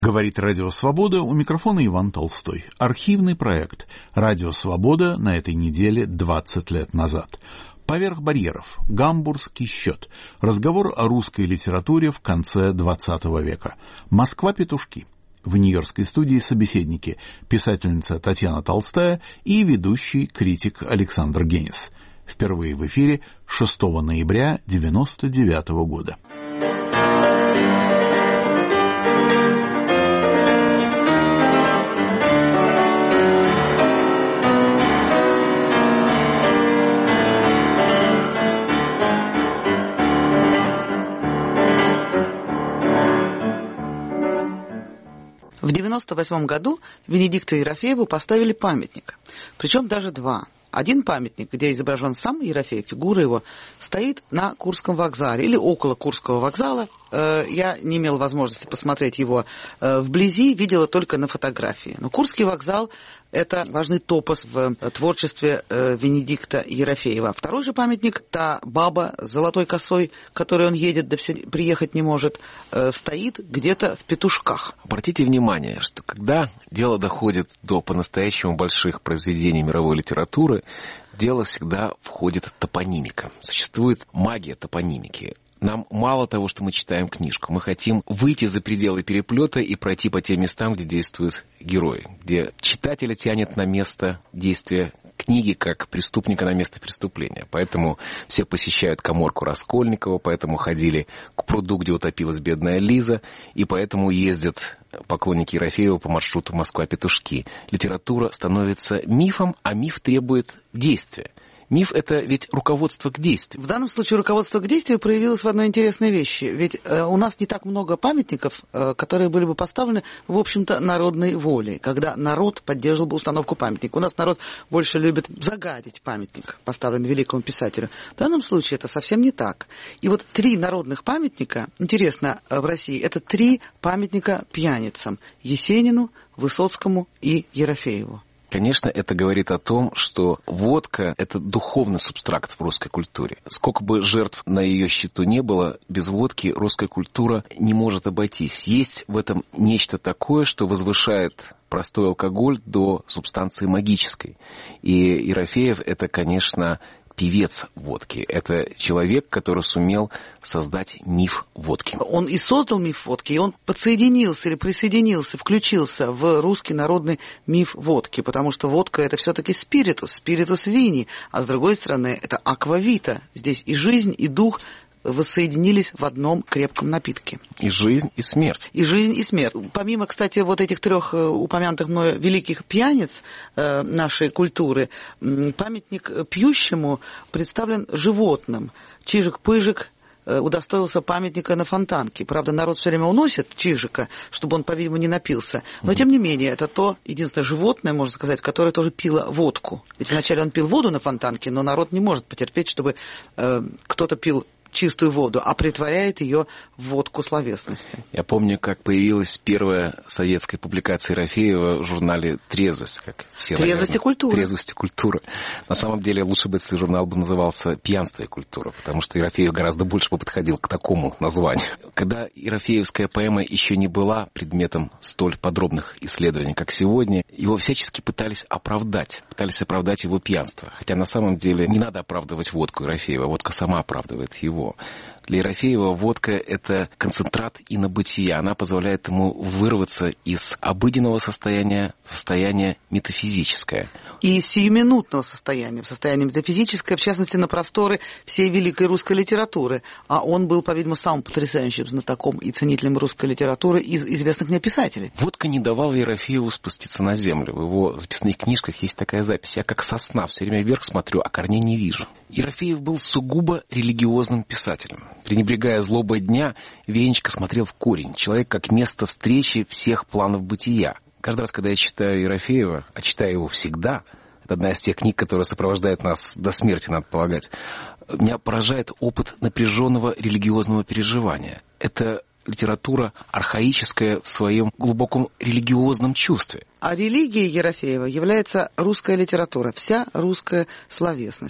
Говорит Радио Свобода, у микрофона Иван Толстой. Архивный проект «Радио Свобода» на этой неделе 20 лет назад. «Поверх барьеров. Гамбургский счет. Разговор о русской литературе в конце XX века. Москва-петушки». В нью-йоркской студии собеседники писательница Татьяна Толстая и ведущий критик Александр Генис. Впервые в эфире 6 ноября 1999 года. В 1998 году Венедикту Ерофееву поставили памятник, причем даже два. Один памятник, где изображен сам Ерофеев, фигура его, стоит на Курском вокзале или около Курского вокзала. Я не имела возможности посмотреть его вблизи, видела только на фотографии. Но Курский вокзал – это важный топос в творчестве Венедикта Ерофеева. Второй же памятник, та баба с золотой косой, к которой он едет, да все приехать не может, стоит где-то в Петушках. Обратите внимание, что когда дело доходит до по-настоящему больших произведений мировой литературы, дело всегда входит топонимика. Существует магия топонимики. Нам мало того, что мы читаем книжку. Мы хотим выйти за пределы переплета и пройти по тем местам, где действуют герои, где читателя тянет на место действия книги, как преступника на место преступления. Поэтому все посещают каморку Раскольникова, поэтому ходили к пруду, где утопилась бедная Лиза, и поэтому ездят поклонники Ерофеева по маршруту Москва-Петушки. Литература становится мифом, а миф требует действия. Миф – это ведь руководство к действию. В данном случае руководство к действию проявилось в одной интересной вещи. Ведь у нас не так много памятников, которые были бы поставлены, в общем-то, народной волей, когда народ поддерживал бы установку памятника. У нас народ больше любит загадить памятник, поставленный великому писателю. В данном случае это совсем не так. И вот 3 народных памятника, интересно, в России, это 3 памятника пьяницам – Есенину, Высоцкому и Ерофееву. Конечно, это говорит о том, что водка – это духовный субстракт в русской культуре. Сколько бы жертв на ее счету не было, без водки русская культура не может обойтись. Есть в этом нечто такое, что возвышает простой алкоголь до субстанции магической. И Ерофеев – это, конечно, певец водки. Это человек, который сумел создать миф водки. Он и создал миф водки, и он подсоединился или присоединился, включился в русский народный миф водки, потому что водка – это все-таки спиритус вини, а с другой стороны – это аквавита. Здесь и жизнь, и дух воссоединились в одном крепком напитке. И жизнь, и смерть. И жизнь, и смерть. Помимо, кстати, вот этих 3 упомянутых мною великих пьяниц нашей культуры, памятник пьющему представлен животным. Чижик-Пыжик удостоился памятника на Фонтанке. Правда, народ все время уносит Чижика, чтобы он, по-видимому, не напился. Но, тем не менее, это то единственное животное, можно сказать, которое тоже пило водку. Ведь вначале он пил воду на Фонтанке, но народ не может потерпеть, чтобы кто-то пил чистую воду, а притворяет ее в водку словесности. Я помню, как появилась первая советская публикация Ерофеева в журнале «Трезвость». Как все, «Трезвость и культура». «Трезвость и культура». На самом деле, лучше бы, если журнал бы назывался «Пьянство и культура», потому что Ерофеев гораздо больше бы подходил к такому названию. Когда ерофеевская поэма еще не была предметом столь подробных исследований, как сегодня, его всячески пытались оправдать его пьянство. Хотя на самом деле не надо оправдывать водку Ерофеева, водка сама оправдывает его. Для Ерофеева водка – это концентрат инобытия. Она позволяет ему вырваться из обыденного состояния в состояние метафизическое. И из сиюминутного состояния, в состояние метафизическое, в частности, на просторы всей великой русской литературы. А он был, по-видимому, самым потрясающим знатоком и ценителем русской литературы из известных мне писателей. Водка не давала Ерофееву спуститься на землю. В его записных книжках есть такая запись. Я как сосна все время вверх смотрю, а корней не вижу. Ерофеев был сугубо религиозным писателем. Пренебрегая злобой дня, Венечка смотрел в корень. Человек как место встречи всех планов бытия. Каждый раз, когда я читаю Ерофеева, а читаю его всегда, это одна из тех книг, которая сопровождает нас до смерти, надо полагать, меня поражает опыт напряженного религиозного переживания. Это литература архаическая в своем глубоком религиозном чувстве. А религией Ерофеева является русская литература, вся русская словесность. Вот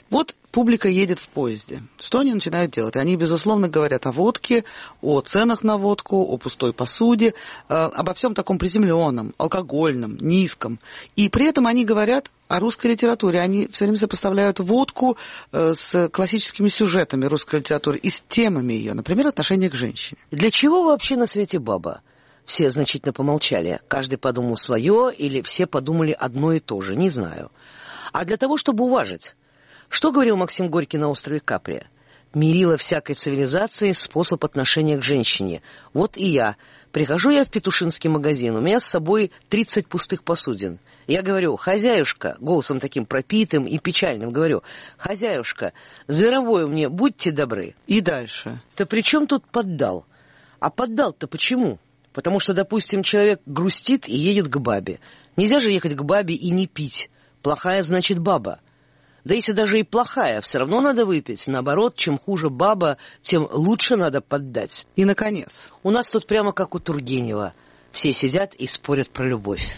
публика едет в поезде. Что они начинают делать? Они, безусловно, говорят о водке, о ценах на водку, о пустой посуде, обо всем таком приземленном, алкогольном, низком. И при этом они говорят о русской литературе. Они все время сопоставляют водку с классическими сюжетами русской литературы и с темами ее, например, отношение к женщине. Для чего вообще на свете баба? Все значительно помолчали. Каждый подумал свое, или все подумали одно и то же, не знаю. А для того, чтобы уважить. Что говорил Максим Горький на острове Капри? Мерило всякой цивилизации способ отношения к женщине. Вот и я. Прихожу я в петушинский магазин, у меня с собой 30 пустых посудин. Я говорю: хозяюшка, голосом таким пропитым и печальным говорю: хозяюшка, зверовое мне будьте добры. И дальше. Да при чем тут поддал? А поддал-то почему? Потому что, допустим, человек грустит и едет к бабе. Нельзя же ехать к бабе и не пить. Плохая значит баба. Да если даже и плохая, все равно надо выпить. Наоборот, чем хуже баба, тем лучше надо поддать. И, наконец. У нас тут прямо как у Тургенева. Все сидят и спорят про любовь.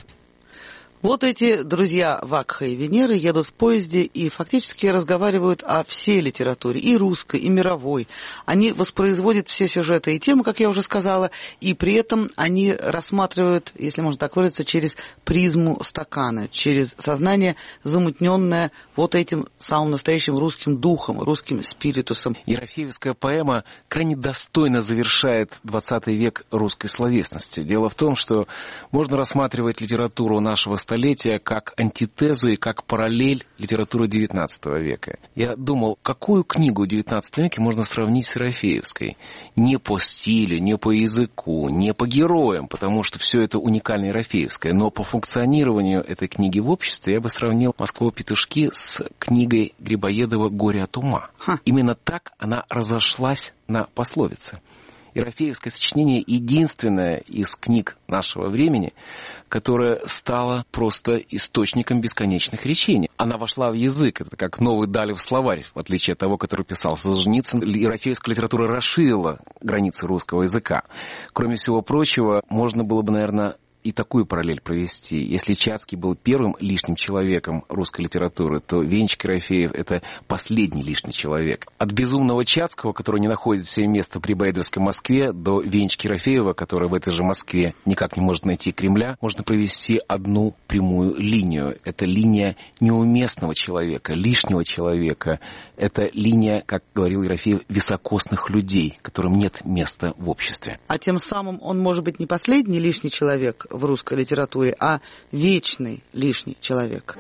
Вот эти друзья Вакха и Венеры едут в поезде и фактически разговаривают о всей литературе, и русской, и мировой. Они воспроизводят все сюжеты и темы, как я уже сказала, и при этом они рассматривают, если можно так выразиться, через призму стакана, через сознание, замутненное вот этим самым настоящим русским духом, русским спиритусом. Ерофеевская поэма крайне достойно завершает 20 век русской словесности. Дело в том, что можно рассматривать литературу нашего столетия как антитезу и как параллель литературы XIX века. Я думал, какую книгу в XIX веке можно сравнить с Ерофеевской? Не по стилю, не по языку, не по героям, потому что все это уникально ерофеевское, но по функционированию этой книги в обществе я бы сравнил «Москву петушки» с книгой Грибоедова «Горе от ума». Именно так она разошлась на пословице. Ерофеевское сочинение единственное из книг нашего времени, которое стало просто источником бесконечных речений. Она вошла в язык, это как новый Далев словарь, в отличие от того, который писал Солженицын. Ерофеевская литература расширила границы русского языка. Кроме всего прочего, можно было бы, наверное, и такую параллель провести. Если Чацкий был первым лишним человеком русской литературы, то Венчик Ерофеев — это последний лишний человек. От безумного Чацкого, который не находит себе места при Баедовской Москве, до Венчика Ерофеева, который в этой же Москве никак не может найти Кремля, можно провести одну прямую линию. Это линия неуместного человека, лишнего человека. Это линия, как говорил Ерофеев, високосных людей, которым нет места в обществе. А тем самым он может быть не последний лишний человек в русской литературе, а вечный лишний человек.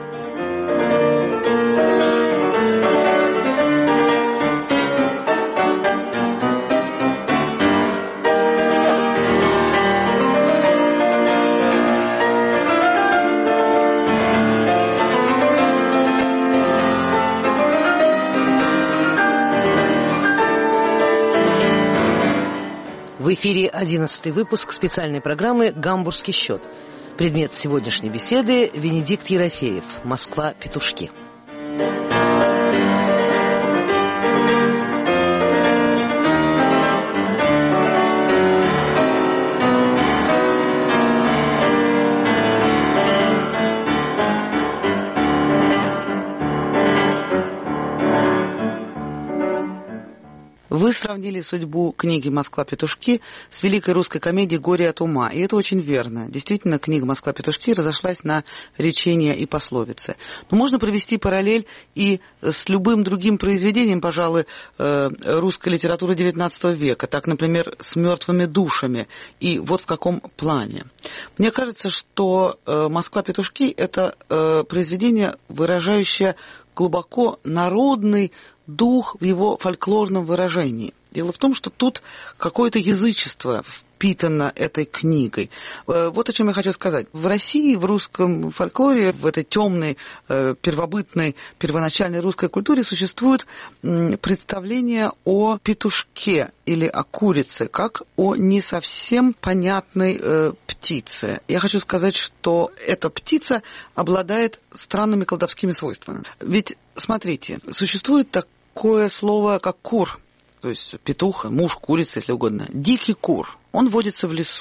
В эфире 11-й выпуск специальной программы «Гамбургский счет». Предмет сегодняшней беседы – Венедикт Ерофеев, «Москва петушки». Вы сравнили судьбу книги «Москва-петушки» с великой русской комедией «Горе от ума». И это очень верно. Действительно, книга «Москва-петушки» разошлась на речения и пословицы. Но можно провести параллель и с любым другим произведением, пожалуй, русской литературы XIX века. Так, например, с «Мертвыми душами». И вот в каком плане. Мне кажется, что «Москва-петушки» — это произведение, выражающее глубоко народный дух в его фольклорном выражении. Дело в том, что тут какое-то язычество впитано этой книгой. Вот о чем я хочу сказать. В России, в русском фольклоре, в этой темной, первобытной, первоначальной русской культуре существует представление о петушке или о курице, как о не совсем понятной птице. Я хочу сказать, что эта птица обладает странными колдовскими свойствами. Ведь, смотрите, существует такое слово, как кур, то есть петух, муж, курица, если угодно. Дикий кур, он водится в лесу.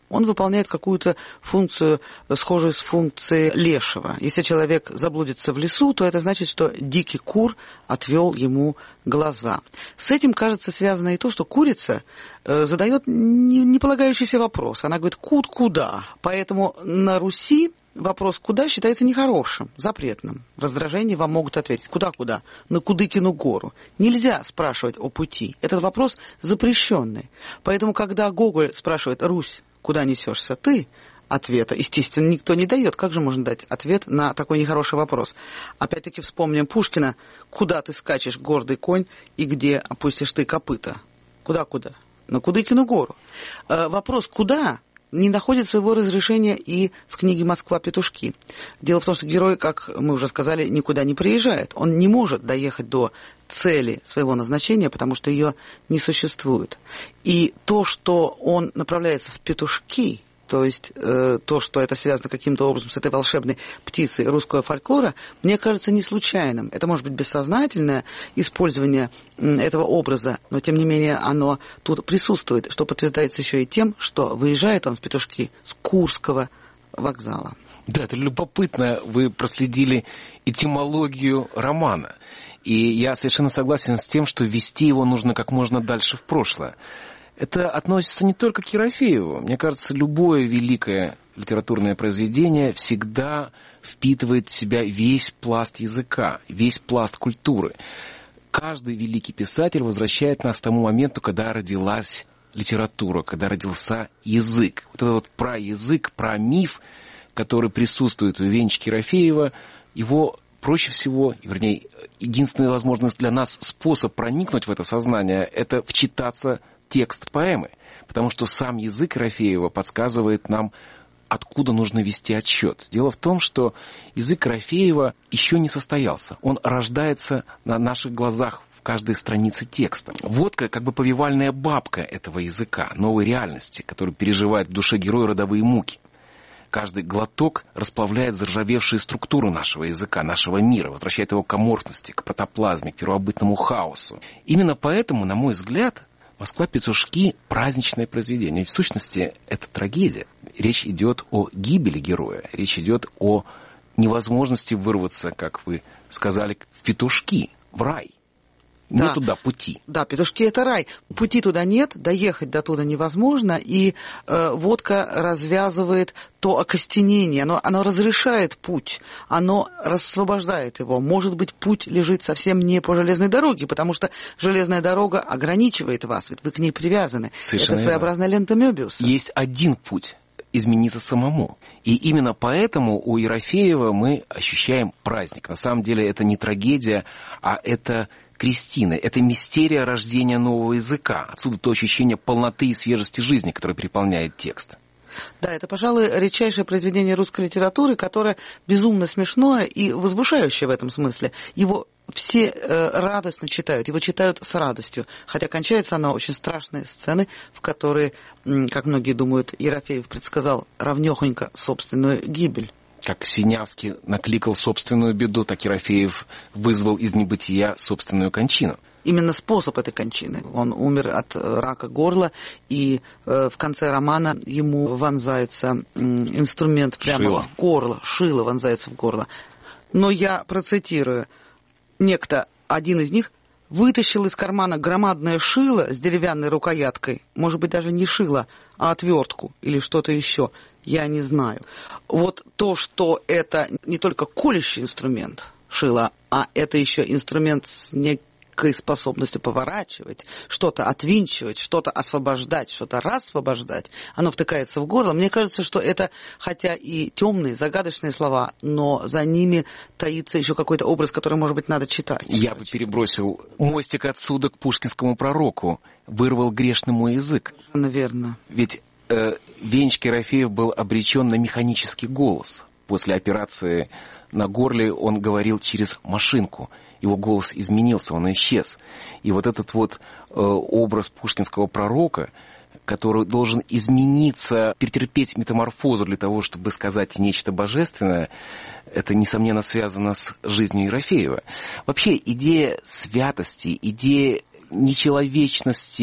он выполняет какую-то функцию, схожую с функцией лешего. Если человек заблудится в лесу, то это значит, что дикий кур отвел ему глаза. С этим, кажется, связано и то, что курица задает не полагающийся вопрос. Она говорит: «Куд куда?». Поэтому на Руси вопрос «куда» считается нехорошим, запретным. В раздражении вам могут ответить: «Куда-куда? На Кудыкину гору». Нельзя спрашивать о пути. Этот вопрос запрещенный. Поэтому, когда Гоголь спрашивает: «Русь, куда несешься ты?», ответа, естественно, никто не дает. Как же можно дать ответ на такой нехороший вопрос? Опять-таки вспомним Пушкина: «Куда ты скачешь, гордый конь, и где опустишь ты копыта?» Куда-куда? На Кудыкину гору. Вопрос «куда?» не находит своего разрешения и в книге «Москва-петушки». Дело в том, что герой, как мы уже сказали, никуда не приезжает. Он не может доехать до цели своего назначения, потому что ее не существует. И то, что он направляется в петушки, то есть то, что это связано каким-то образом с этой волшебной птицей русского фольклора, мне кажется не случайным. Это может быть бессознательное использование этого образа, но тем не менее оно тут присутствует, что подтверждается еще и тем, что выезжает он в петушки с Курского вокзала. Да, это любопытно. Вы проследили этимологию романа. И я совершенно согласен с тем, что вести его нужно как можно дальше в прошлое. Это относится не только к Ерофееву. Мне кажется, любое великое литературное произведение всегда впитывает в себя весь пласт языка, весь пласт культуры. Каждый великий писатель возвращает нас к тому моменту, когда родилась литература, когда родился язык. Вот этот вот праязык, прамиф, который присутствует в венчике Ерофеева, его проще всего, вернее, единственная возможность для нас способ проникнуть в это сознание, это вчитаться в текст поэмы, потому что сам язык Ерофеева подсказывает нам, откуда нужно вести отсчет. Дело в том, что язык Ерофеева еще не состоялся. Он рождается на наших глазах в каждой странице текста. Водка как бы повивальная бабка этого языка, новой реальности, которую переживает в душе героя родовые муки. Каждый глоток расплавляет заржавевшие структуры нашего языка, нашего мира, возвращает его к аморфности, к протоплазме, к первобытному хаосу. Именно поэтому, на мой взгляд, «Москва-петушки» — праздничное произведение. В сущности, это трагедия. Речь идет о гибели героя. Речь идет о невозможности вырваться, как вы сказали, в петушки, в рай. Да. Нет туда пути. Да, петушки — это рай. Пути туда нет, доехать до туда невозможно, и водка развязывает то окостенение, оно разрешает путь, оно освобождает его. Может быть, путь лежит совсем не по железной дороге, потому что железная дорога ограничивает вас, ведь вы к ней привязаны. Совершенно это своеобразная лента Мёбиуса. Есть один путь — измениться самому. И именно поэтому у Ерофеева мы ощущаем праздник. На самом деле это не трагедия, а это Кристина. Это мистерия рождения нового языка. Отсюда то ощущение полноты и свежести жизни, которое переполняет текст. Да, это, пожалуй, редчайшее произведение русской литературы, которое безумно смешное и возвышающее в этом смысле. Его все радостно читают, его читают с радостью. Хотя кончается оно очень страшной сценой, в которой, как многие думают, Ерофеев предсказал равнёхонько собственную гибель. Как Синявский накликал собственную беду, так Ерофеев вызвал из небытия собственную кончину. Именно способ этой кончины. Он умер от рака горла, и в конце романа ему вонзается инструмент прямо в горло. Шило вонзается в горло. Но я процитирую. Некто, один из них, вытащил из кармана громадное шило с деревянной рукояткой. Может быть, даже не шило, а отвертку или что-то еще. Я не знаю. Вот то, что это не только колющий инструмент шило, а это еще инструмент с некой способностью поворачивать, что-то отвинчивать, что-то освобождать, что-то рассвобождать, оно втыкается в горло. Мне кажется, что это, хотя и темные, загадочные слова, но за ними таится еще какой-то образ, который, может быть, надо читать. Я бы перебросил мостик отсюда к пушкинскому пророку. Вырвал грешный мой язык. Наверное. Ведь венчик Ерофеев был обречен на механический голос. После операции на горле он говорил через машинку. Его голос изменился, он исчез. И вот этот вот образ пушкинского пророка, который должен измениться, претерпеть метаморфозу для того, чтобы сказать нечто божественное, это, несомненно, связано с жизнью Ерофеева. Вообще, идея святости, идея нечеловечности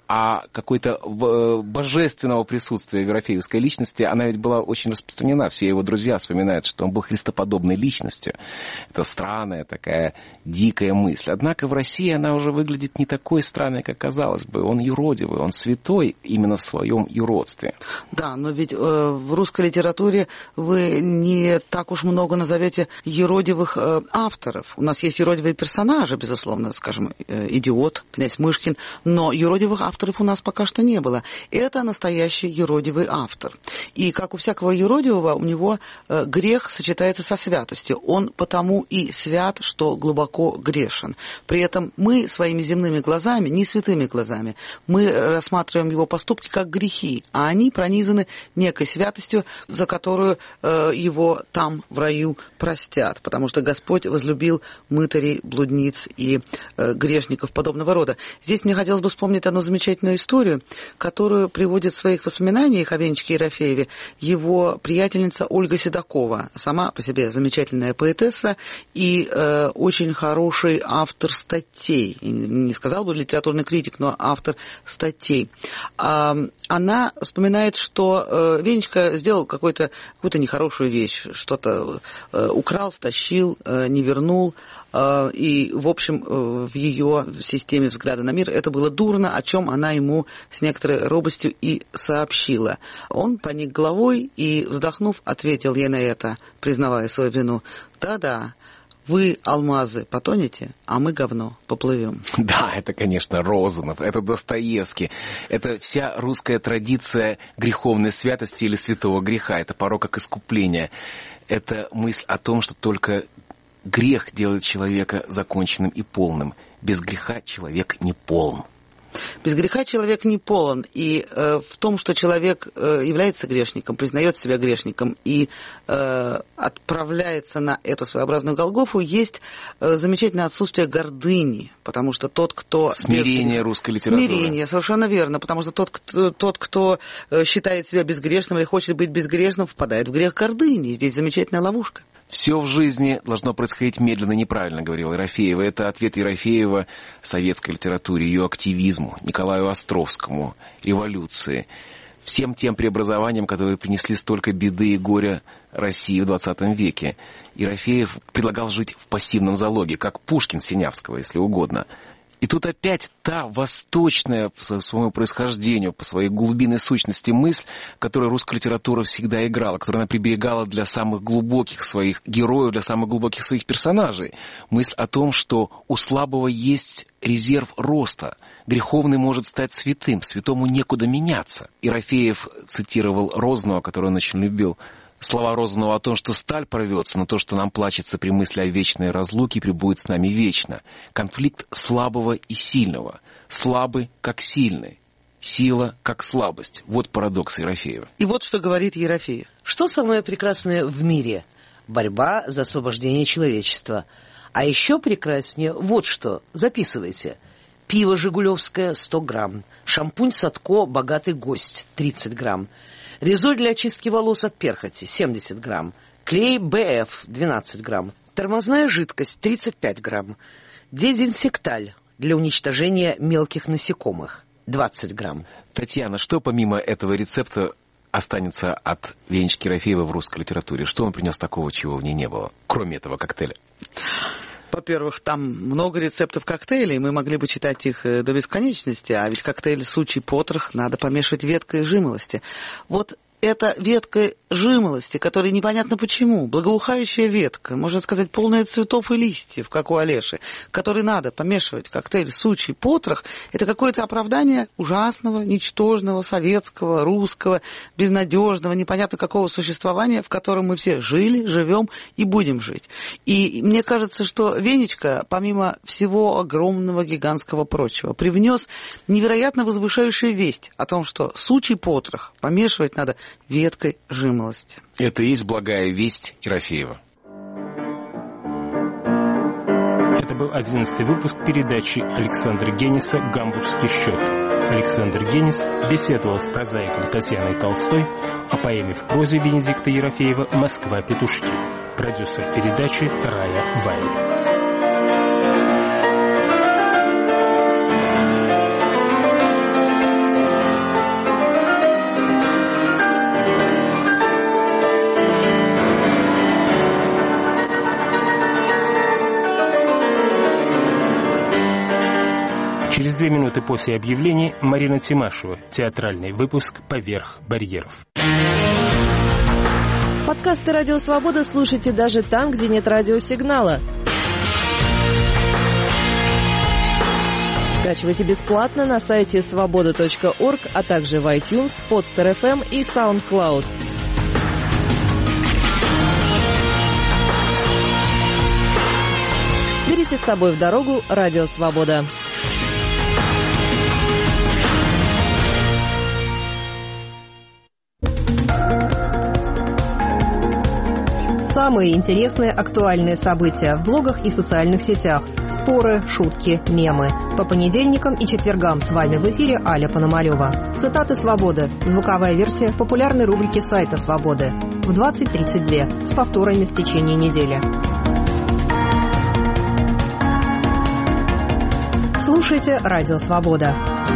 а какой-то божественного присутствия в ерофеевской личности, она ведь была очень распространена. Все его друзья вспоминают, что он был христоподобной личностью. Это странная такая дикая мысль. Однако в России она уже выглядит не такой странной, как казалось бы. Он юродивый, он святой именно в своем юродстве. Да, но ведь в русской литературе вы не так уж много назовете юродивых авторов. У нас есть юродивые персонажи, безусловно, скажем, идиот, князь Мышкин, но юродивых авторов у нас пока что не было. Это настоящий юродивый автор. И как у всякого юродивого, у него грех сочетается со святостью. Он потому и свят, что глубоко грешен. При этом мы своими земными глазами, не святыми глазами, мы рассматриваем его поступки как грехи, а они пронизаны некой святостью, за которую его там в раю простят. Потому что Господь возлюбил мытарей, блудниц и грешников подобного рода. Здесь мне хотелось бы вспомнить одну замечательную историю, которую приводит в своих воспоминаниях о Венечке Ерофееве его приятельница Ольга Седокова, сама по себе замечательная поэтесса и очень хороший автор статей, не сказал бы литературный критик, но автор статей. Она вспоминает, что Венечка сделал какую-то нехорошую вещь, что-то украл, стащил, не вернул, и, в общем, в ее системе взгляда на мир это было дурно, о чем она ему с некоторой робостью и сообщила. Он поник головой и, вздохнув, ответил ей на это, признавая свою вину: «Да-да, вы, алмазы, потонете, а мы, говно, поплывем». Да, это, конечно, Розанов, это Достоевский, это вся русская традиция греховной святости или святого греха, это порок как искупление. Это мысль о том, что только грех делает человека законченным и полным. Без греха человек не полн. Без греха человек не полон. И в том, что человек является грешником, признает себя грешником и отправляется на эту своеобразную Голгофу, есть замечательное отсутствие гордыни. Потому что тот, кто... Смирение русской литературы. Смирение, совершенно верно. Потому что тот, кто считает себя безгрешным или хочет быть безгрешным, впадает в грех гордыни. Здесь замечательная ловушка. Все в жизни должно происходить медленно, неправильно, говорила Ерофеева. Это ответ Ерофеева советской литературе, ее активизму, Николаю Островскому, революции, всем тем преобразованиям, которые принесли столько беды и горя России в 20 веке. Ерофеев предлагал жить в пассивном залоге, как Пушкин Синявского, если угодно. И тут опять та восточная по своему происхождению, по своей глубинной сущности мысль, которую русская литература всегда играла, которую она приберегала для самых глубоких своих героев, для самых глубоких своих персонажей. Мысль о том, что у слабого есть резерв роста. Греховный может стать святым, святому некуда меняться. Ерофеев цитировал Розанова, которого он очень любил. Слова Розанова о том, что сталь порвется, но то, что нам плачется при мысли о вечной разлуке, пребудет с нами вечно. Конфликт слабого и сильного. Слабый как сильный. Сила как слабость. Вот парадокс Ерофеева. И вот что говорит Ерофеев. Что самое прекрасное в мире? Борьба за освобождение человечества. А еще прекраснее вот что. Записывайте. Пиво «Жигулевское» 100 грамм. Шампунь «Садко» «Богатый гость» 30 грамм. Резоль для очистки волос от перхоти 70 грамм. Клей БФ 12 грамм. Тормозная жидкость 35 грамм. Дезинсекталь для уничтожения мелких насекомых 20 грамм. Татьяна, что помимо этого рецепта останется от Венечки Ерофеева в русской литературе? Что он принес такого, чего в ней не было, кроме этого коктейля? Во-первых, там много рецептов коктейлей, мы могли бы читать их до бесконечности, а ведь коктейль «Сучий потрох» надо помешивать веткой жимолости. Вот эта ветка жимолости, которая непонятно почему, благоухающая ветка, можно сказать, полная цветов и листьев, как у Олеши, которой надо помешивать коктейль «Сучий потрох», это какое-то оправдание ужасного, ничтожного, советского, русского, безнадежного, непонятно какого существования, в котором мы все жили, живем и будем жить. И мне кажется, что Венечка, помимо всего огромного, гигантского прочего, привнес невероятно возвышающую весть о том, что «Сучий потрох» помешивать надо веткой жимолости. Это и есть благая весть Ерофеева. Это был 11-й выпуск передачи Александра Гениса «Гамбургский счет». Александр Генис беседовал с прозаиком Татьяной Толстой о поэме в прозе Венедикта Ерофеева «Москва-петушки». Продюсер передачи Рая Вайль. 2 минуты после объявлений Марина Тимашева. Театральный выпуск «Поверх барьеров». Подкасты «Радио Свобода» слушайте даже там, где нет радиосигнала. Скачивайте бесплатно на сайте svoboda.org, а также в iTunes, Podster FM и SoundCloud. Берите с собой в дорогу «Радио Свобода». Самые интересные актуальные события в блогах и социальных сетях. Споры, шутки, мемы. По понедельникам и четвергам с вами в эфире Аля Пономарёва. Цитаты «Свободы». Звуковая версия популярной рубрики сайта «Свободы». В 20:32 с повторами в течение недели. Слушайте «Радио Свобода».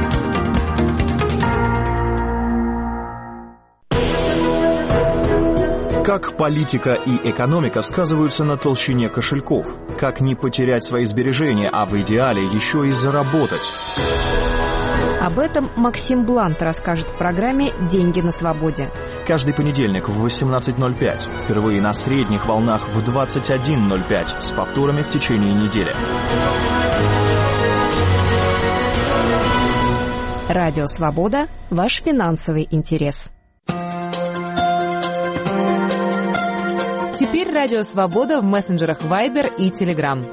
Как политика и экономика сказываются на толщине кошельков? Как не потерять свои сбережения, а в идеале еще и заработать? Об этом Максим Блант расскажет в программе «Деньги на свободе». Каждый понедельник в 18:05. Впервые на средних волнах в 21:05 с повторами в течение недели. Радио «Свобода» – ваш финансовый интерес. Теперь «Радио Свобода» в мессенджерах Viber и Telegram.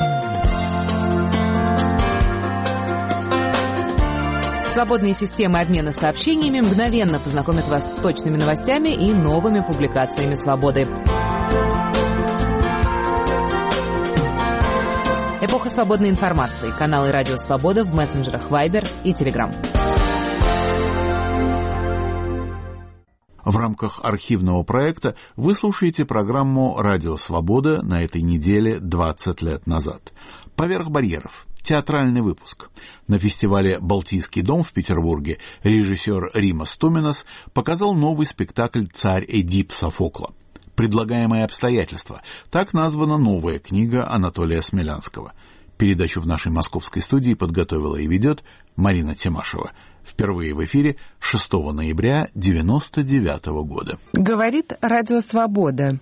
Свободные системы обмена сообщениями мгновенно познакомят вас с точными новостями и новыми публикациями «Свободы». Эпоха свободной информации. Каналы «Радио Свобода» в мессенджерах Viber и Telegram. В рамках архивного проекта вы слушаете программу «Радио Свобода» на этой неделе 20 лет назад. «Поверх барьеров». Театральный выпуск. На фестивале «Балтийский дом» в Петербурге режиссер Римас Туменос показал новый спектакль «Царь Эдип» Софокла. «Предлагаемые обстоятельства». Так названа новая книга Анатолия Смелянского. Передачу в нашей московской студии подготовила и ведет Марина Тимашева. Впервые в эфире 6 ноября 1999 года. Говорит «Радио Свобода».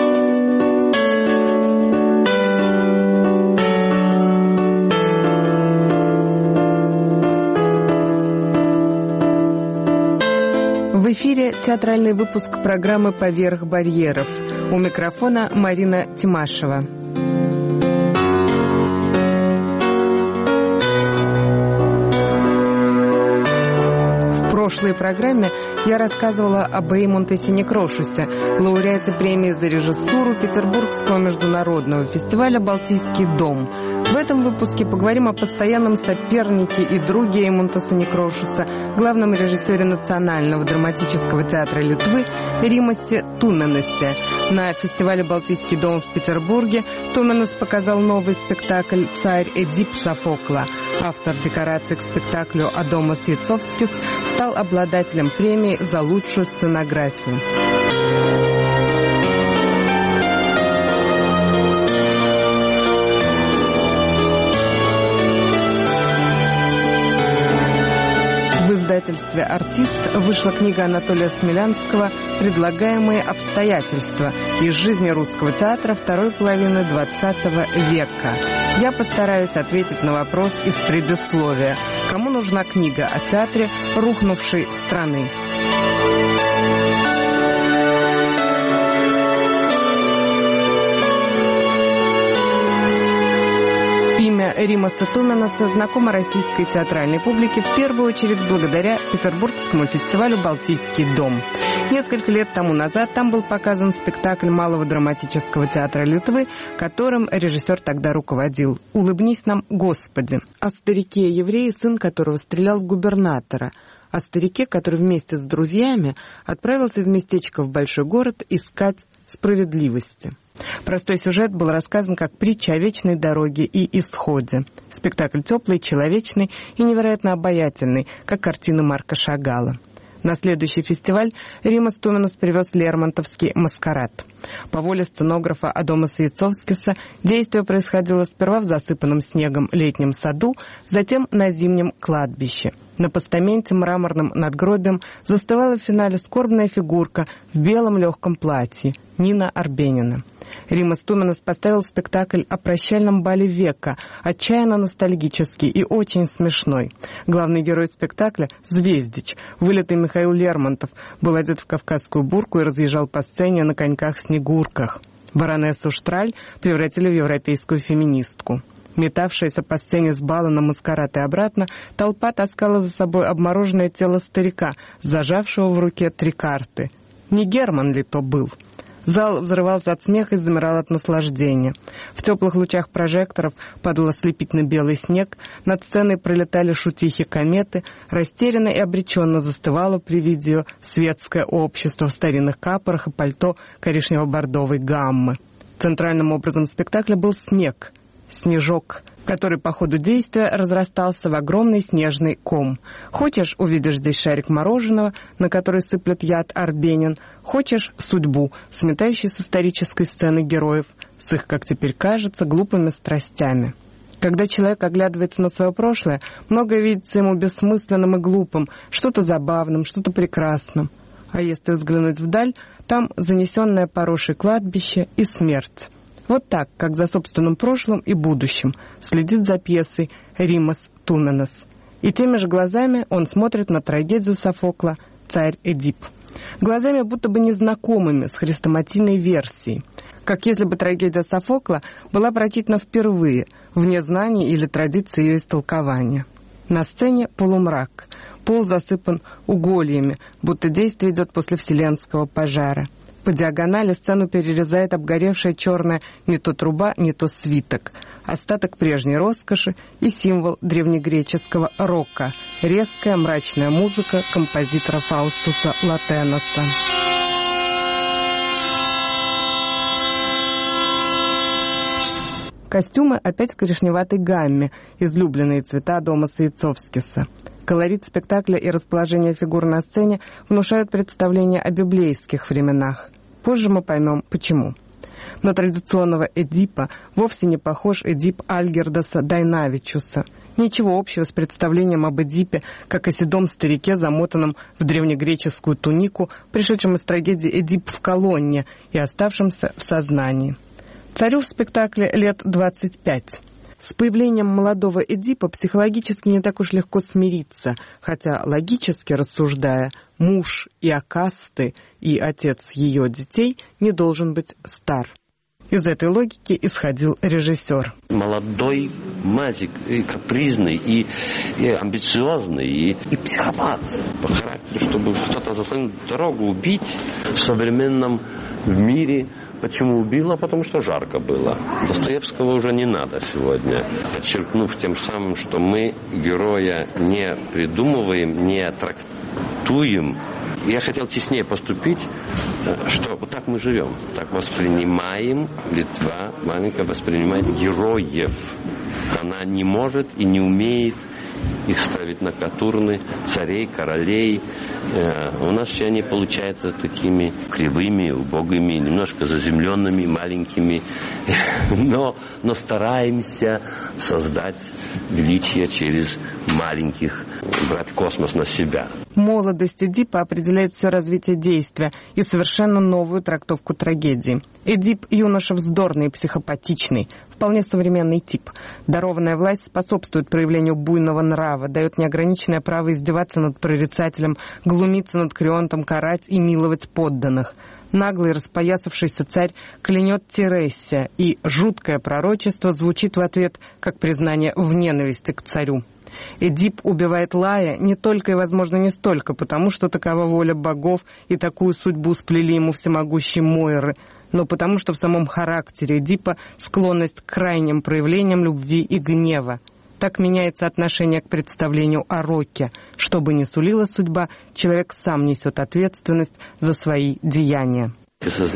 В эфире театральный выпуск программы «Поверх барьеров». У микрофона Марина Тимашева. В прошлой программе я рассказывала об Эймонте Синекрошусе, лауреате премии за режиссуру Петербургского международного фестиваля «Балтийский дом». В этом выпуске поговорим о постоянном сопернике и друге Эймонта Синекрошуса, главном режиссере Национального драматического театра Литвы Римасе Туменосе. На фестивале «Балтийский дом» в Петербурге Туменос показал новый спектакль «Царь Эдип» Софокла. Автор декораций к спектаклю Адомас Яцовскис стал обладателем премии за лучшую сценографию. В издательстве «Артист» вышла книга Анатолия Смелянского «Предлагаемые обстоятельства» из жизни русского театра второй половины XX века. Я постараюсь ответить на вопрос из предисловия. Кому нужна книга о театре рухнувшей страны? Имя Римаса Туменоса знакомо российской театральной публике в первую очередь благодаря Петербургскому фестивалю «Балтийский дом». Несколько лет тому назад там был показан спектакль Малого драматического театра Литвы, которым режиссер тогда руководил. «Улыбнись нам, Господи!» О старике-еврее, сын которого стрелял в губернатора. О старике, который вместе с друзьями отправился из местечка в большой город искать справедливости. Простой сюжет был рассказан как притча о вечной дороге и исходе. Спектакль теплый, человечный и невероятно обаятельный, как картина Марка Шагала. На следующий фестиваль Римас Туменос привез Лермонтовский «Маскарад». По воле сценографа Адомаса Яцовскиса действие происходило сперва в засыпанном снегом летнем саду, затем на зимнем кладбище. На постаменте мраморным надгробием застывала в финале скорбная фигурка в белом легком платье – Нина Арбенина. Римас Туменос поставил спектакль о прощальном бале века, отчаянно ностальгический и очень смешной. Главный герой спектакля – Звездич, вылитый Михаил Лермонтов, был одет в кавказскую бурку и разъезжал по сцене на коньках-снегурках. Баронессу Штраль превратили в европейскую феминистку. Метавшаяся по сцене с бала на маскарад и обратно, толпа таскала за собой обмороженное тело старика, зажавшего в руке 3 карты. Не Герман ли то был? Зал взрывался от смеха и замирал от наслаждения. В теплых лучах прожекторов падал ослепительно белый снег, над сценой пролетали шутихи-кометы, растерянно и обреченно застывало при виде ее светское общество в старинных капорах и пальто коричнево-бордовой гаммы. Центральным образом спектакля был снег, снежок, который по ходу действия разрастался в огромный снежный ком. Хочешь, увидишь здесь шарик мороженого, на который сыплет яд Арбенин, хочешь судьбу, сметающей с исторической сцены героев, с их, как теперь кажется, глупыми страстями. Когда человек оглядывается на свое прошлое, многое видится ему бессмысленным и глупым, что-то забавным, что-то прекрасным. А если взглянуть вдаль, там занесенное поросшее кладбище и смерть. Вот так, как за собственным прошлым и будущим, следит за пьесой Римас Туменос. И теми же глазами он смотрит на трагедию Софокла «Царь Эдип». Глазами будто бы незнакомыми с хрестоматийной версией. Как если бы трагедия Софокла была прочитана впервые, вне знаний или традиции ее истолкования. На сцене полумрак, пол засыпан угольями, будто действие идет после вселенского пожара. По диагонали сцену перерезает обгоревшая черная не то труба, не то свиток. Остаток прежней роскоши и символ древнегреческого рока. Резкая мрачная музыка композитора Фаустуса Латеноса. Костюмы опять в коричневатой гамме, излюбленные цвета Адомаса Яцовскиса. Колорит спектакля и расположение фигур на сцене внушают представление о библейских временах. Позже мы поймем, почему. На традиционного Эдипа вовсе не похож Эдип Альгердаса Дайнавичуса. Ничего общего с представлением об Эдипе, как о седом старике, замотанном в древнегреческую тунику, пришедшем из трагедии «Эдип в колонне» и оставшемся в сознании. Царю в спектакле лет 25. С появлением молодого Эдипа психологически не так уж легко смириться, хотя, логически рассуждая, муж и Акасты, и отец ее детей не должен быть стар. Из этой логики исходил режиссер. Молодой мальчик, и капризный, и амбициозный, и психопат по характеру, чтобы кто-то заслонил дорогу, убить в современном мире. Почему убила? Потому что жарко было. Достоевского уже не надо сегодня. Подчеркнув тем самым, что мы героя не придумываем, не трактуем. Я хотел честнее поступить, что вот так мы живем. Так воспринимаем, Литва маленькая воспринимает героев. Она не может и не умеет их ставить на катурны, царей, королей. У нас все они получаются такими кривыми, убогими, немножко заземленными, маленькими. Но стараемся создать величие через маленьких, брать космос на себя. Молодость Эдипа определяет все развитие действия и совершенно новую трактовку трагедии. Эдип – юноша вздорный и психопатичный, вполне современный тип. Дарованная власть способствует проявлению буйного нрава, дает неограниченное право издеваться над прорицателем, глумиться над Крионтом, карать и миловать подданных. Наглый распоясавшийся царь клянет Тересия, и жуткое пророчество звучит в ответ как признание в ненависти к царю. Эдип убивает Лая не только и, возможно, не столько, потому что такова воля богов и такую судьбу сплели ему всемогущие Мойры, но потому что в самом характере Эдипа склонность к крайним проявлениям любви и гнева. Так меняется отношение к представлению о роке. Что бы ни сулила судьба, человек сам несет ответственность за свои деяния.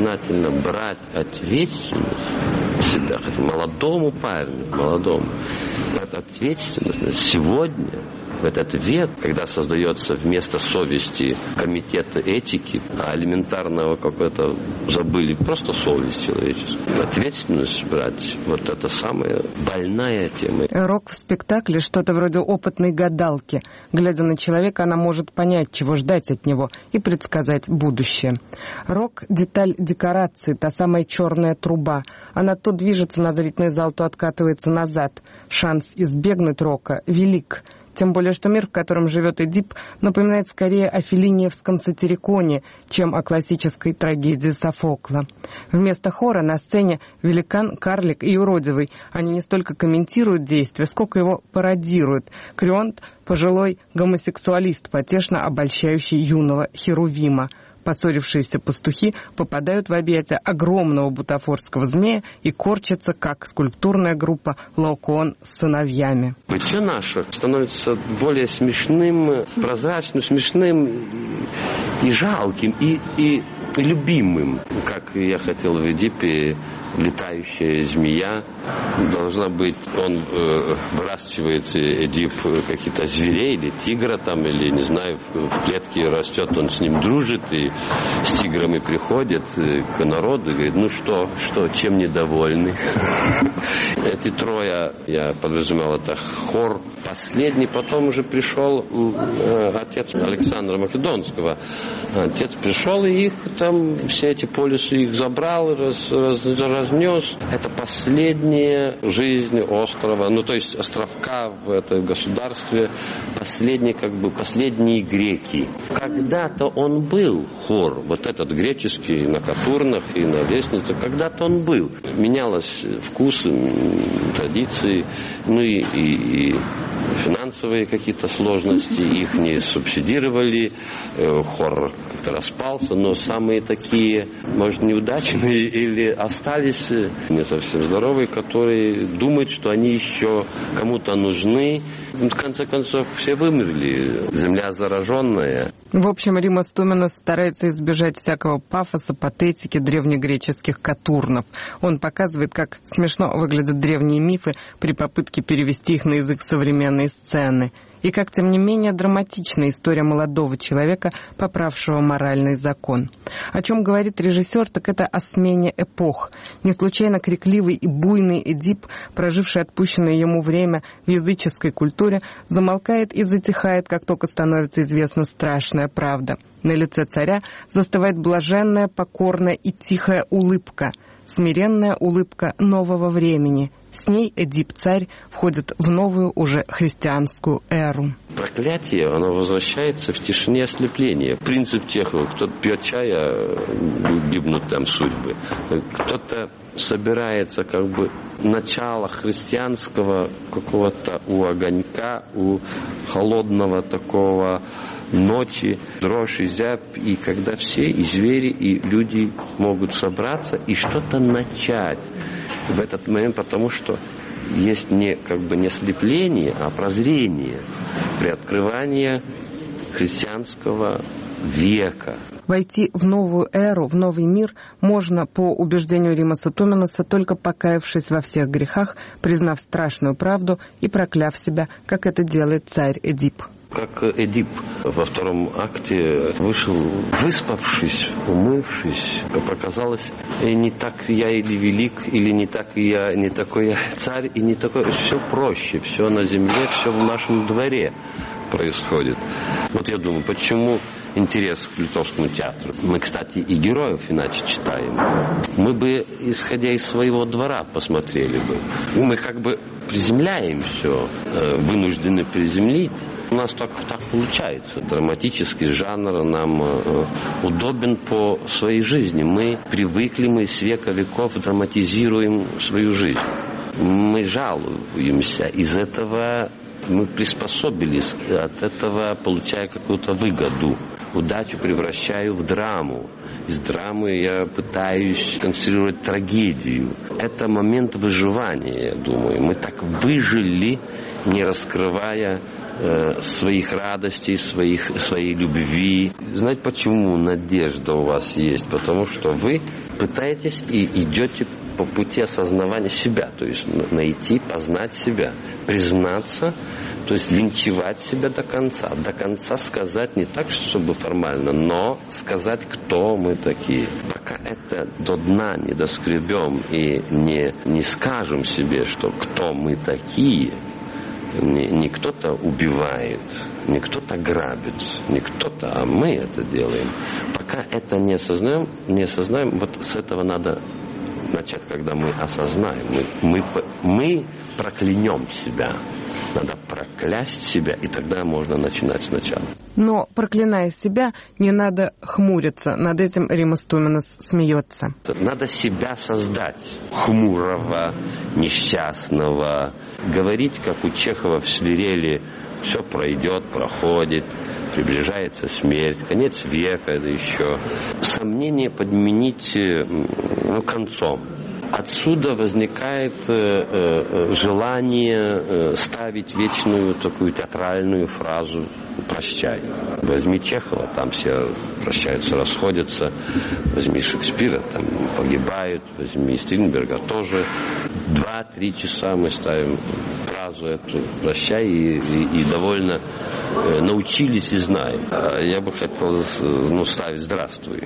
Сознательно брать ответственность на себя, молодому парню, молодому, эта ответственность сегодня, в этот век, когда создается вместо совести комитета этики, а элементарного какого-то забыли, просто совесть человеческую. Ответственность брать, вот это самая больная тема. Рок в спектакле что-то вроде опытной гадалки. Глядя на человека, она может понять, чего ждать от него, и предсказать будущее. Рок — деталь декорации, та самая черная труба. Она то движется на зрительный зал, то откатывается назад. Шанс избегнуть рока велик. Тем более, что мир, в котором живет Эдип, напоминает скорее о феллиниевском сатириконе, чем о классической трагедии Софокла. Вместо хора на сцене великан, карлик и юродивый. Они не столько комментируют действие, сколько его пародируют. Крионт — пожилой гомосексуалист, потешно обольщающий юного Херувима. Поссорившиеся пастухи попадают в объятия огромного бутафорского змея и корчатся, как скульптурная группа Лаокоон с сыновьями. Все наше становится более смешным, прозрачным, смешным и жалким, и любимым. Как я хотел в Эдипе, летающая змея должна быть, он выращивает Эдип каких-то зверей, или тигра там, или, не знаю, в клетке растет, он с ним дружит, и с тиграми приходит к народу и говорит, ну что, чем недовольны? Эти трое, я подразумевал, это хор последний, потом уже пришел отец Александра Македонского. Отец пришел, и их там, все эти полюсы их забрал, разнес. Это последняя жизнь острова, ну то есть островка в этом государстве, последние греки. Когда-то он был хор, вот этот греческий, на Катурнах и на лестницах, когда-то он был. Менялось вкусы, традиции, ну и финансовые какие-то сложности, их не субсидировали, хор как-то распался, но самые такие, может, неудачные или остались не совсем здоровые, которые думают, что они еще кому-то нужны. В конце концов, все вымерли. Земля зараженная. В общем, Римас Туменос старается избежать всякого пафоса, патетики древнегреческих катурнов. Он показывает, как смешно выглядят древние мифы при попытке перевести их на язык современной сцены. И как, тем не менее, драматична история молодого человека, поправшего моральный закон. О чем говорит режиссер, так это о смене эпох. Не случайно крикливый и буйный Эдип, проживший отпущенное ему время в языческой культуре, замолкает и затихает, как только становится известна страшная правда. На лице царя застывает блаженная, покорная и тихая улыбка, смиренная улыбка нового времени. С ней Эдип-царь входит в новую уже христианскую эру. Проклятие, оно возвращается в тишине ослепления. Принцип тех, кто пьет чай, гибнут там судьбы. Кто-то собирается как бы начало христианского какого-то у огонька, у холодного такого ночи, дрожь и зябь, и когда все, и звери, и люди могут собраться и что-то начать в этот момент, потому что есть не слепление, а прозрение, приоткрывание христианского века. Войти в новую эру, в новый мир можно, по убеждению Римаса Туменоса, только покаявшись во всех грехах, признав страшную правду и прокляв себя, как это делает царь Эдип. Как Эдип во втором акте вышел, выспавшись, умывшись, как оказалось, не так я или велик, или не так я, не такой я царь, и не такой, все проще, все на земле, все в нашем дворе происходит. Вот я думаю, почему интерес к Литовскому театру? Мы, кстати, и героев иначе читаем. Мы бы, исходя из своего двора, посмотрели бы. Мы как бы приземляем все, вынуждены приземлить. У нас так получается. Драматический жанр нам удобен по своей жизни. Мы привыкли, мы с века веков драматизируем свою жизнь. Мы жалуемся. Из этого мы приспособились, от этого получая какую-то выгоду. Удачу превращаю в драму. Из драмы я пытаюсь конструировать трагедию. Это момент выживания, я думаю. Мы так выжили, не раскрывая своих радостей, своей любви. Знаете, почему надежда у вас есть? Потому что вы пытаетесь и идете по пути осознавания себя, то есть найти, познать себя, признаться, то есть винтивать себя до конца сказать не так, чтобы формально, но сказать, кто мы такие. Пока это до дна не доскребем и не скажем себе, что кто мы такие, не кто-то убивает, не кто-то грабит, не кто-то, а мы это делаем. Пока это не осознаем, вот с этого надо начать, когда мы осознаем. Мы проклянем себя. Надо проклясть себя, и тогда можно начинать сначала. Но, проклиная себя, не надо хмуриться. Над этим Римма Стуменос смеется. Надо себя создать. Хмурого, несчастного. Говорить, как у Чехова в «Свирели», все пройдет, проходит, приближается смерть, конец века, это еще. Сомнение подменить концом. Отсюда возникает желание ставить вечную такую театральную фразу «прощай». Возьми Чехова, там все прощаются, расходятся. Возьми Шекспира, там погибают. Возьми Стринберга тоже. 2-3 часа мы ставим фразу эту «прощай» и довольно научились и знаем. Я бы хотел ставить «здравствуй».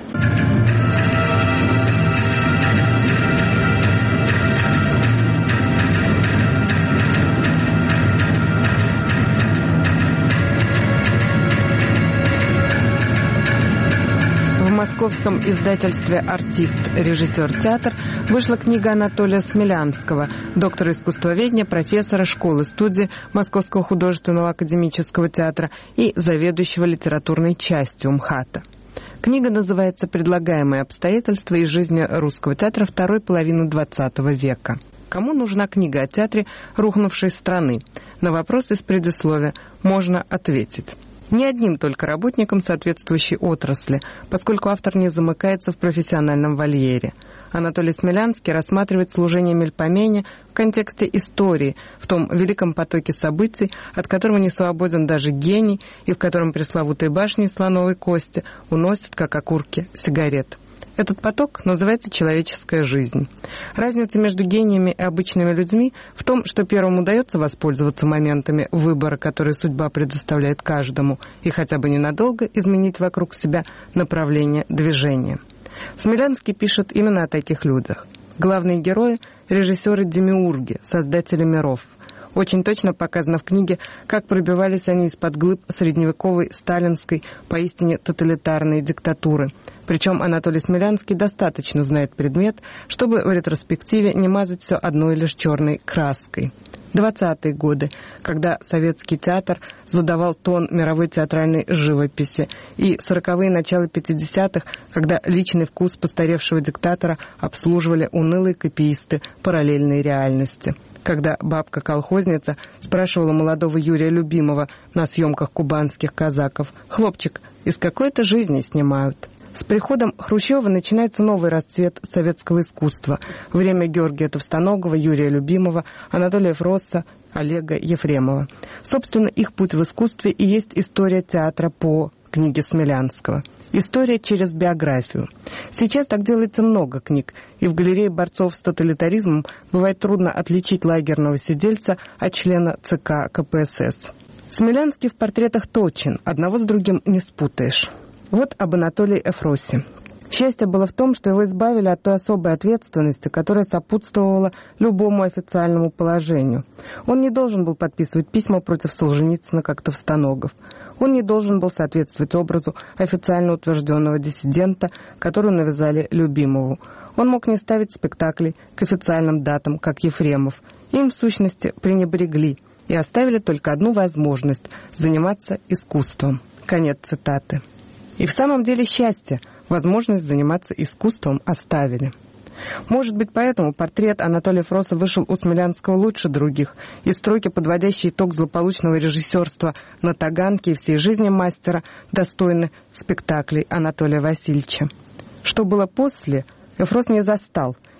В московском издательстве «Артист. Режиссер. Театр» вышла книга Анатолия Смелянского, доктора искусствоведения, профессора школы-студии Московского художественного академического театра и заведующего литературной частью МХАТа. Книга называется «Предлагаемые обстоятельства из жизни русского театра второй половины XX века». Кому нужна книга о театре рухнувшей страны? На вопрос из предисловия можно ответить. Не одним только работникам соответствующей отрасли, поскольку автор не замыкается в профессиональном вольере. Анатолий Смелянский рассматривает служение Мельпомене в контексте истории, в том великом потоке событий, от которого не свободен даже гений, и в котором пресловутые башни из слоновой кости уносят, как окурки, сигарет. Этот поток называется человеческая жизнь. Разница между гениями и обычными людьми в том, что первым удается воспользоваться моментами выбора, которые судьба предоставляет каждому, и хотя бы ненадолго изменить вокруг себя направление движения. Смелянский пишет именно о таких людях. Главные герои – режиссеры-демиурги, создатели миров. Очень точно показано в книге, как пробивались они из-под глыб средневековой сталинской, поистине тоталитарной диктатуры. Причем Анатолий Смелянский достаточно знает предмет, чтобы в ретроспективе не мазать все одной лишь черной краской. 20-е годы, когда советский театр задавал тон мировой театральной живописи, и 40-е, начало 50-х, когда личный вкус постаревшего диктатора обслуживали унылые копиисты параллельной реальности. Когда бабка-колхозница спрашивала молодого Юрия Любимова на съемках кубанских казаков: «Хлопчик, из какой-то жизни снимают?» С приходом Хрущева начинается новый расцвет советского искусства. Время Георгия Товстоногова, Юрия Любимова, Анатолия Фросса, Олега Ефремова. Собственно, их путь в искусстве и есть история театра по книге Смелянского. История через биографию. Сейчас так делается много книг, и в галерее борцов с тоталитаризмом бывает трудно отличить лагерного сидельца от члена ЦК КПСС. Смелянский в портретах точен, одного с другим не спутаешь. Вот об Анатолии Эфросе. Счастье было в том, что его избавили от той особой ответственности, которая сопутствовала любому официальному положению. Он не должен был подписывать письма против Солженицына, как Товстоногов. Он не должен был соответствовать образу официально утвержденного диссидента, которую навязали Любимову. Он мог не ставить спектаклей к официальным датам, как Ефремов. Им, в сущности, пренебрегли и оставили только одну возможность – заниматься искусством. Конец цитаты. И в самом деле счастье, возможность заниматься искусством оставили. Может быть, поэтому портрет Анатолия Фроса вышел у Смелянского лучше других, и строки, подводящие итог злополучного режиссерства на Таганке и всей жизни мастера, достойны спектаклей Анатолия Васильевича. Что было после, Эфрос не застал,